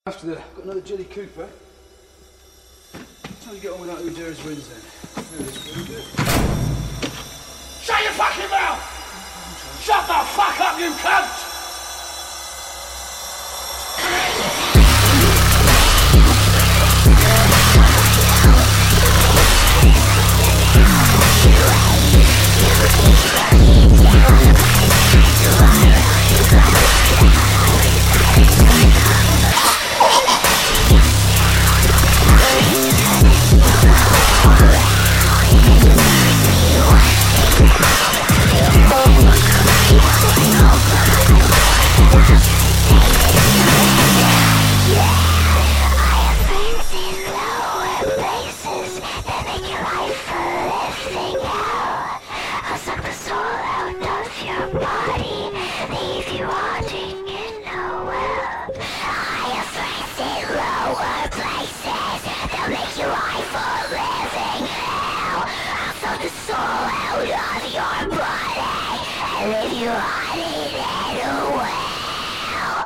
After that, got another Jilly Cooper. How do you get on with that Udaris wins then? Really good. Shut your fucking mouth! Shut the fuck up, you cunt! Soul out of your body and leave you hiding away.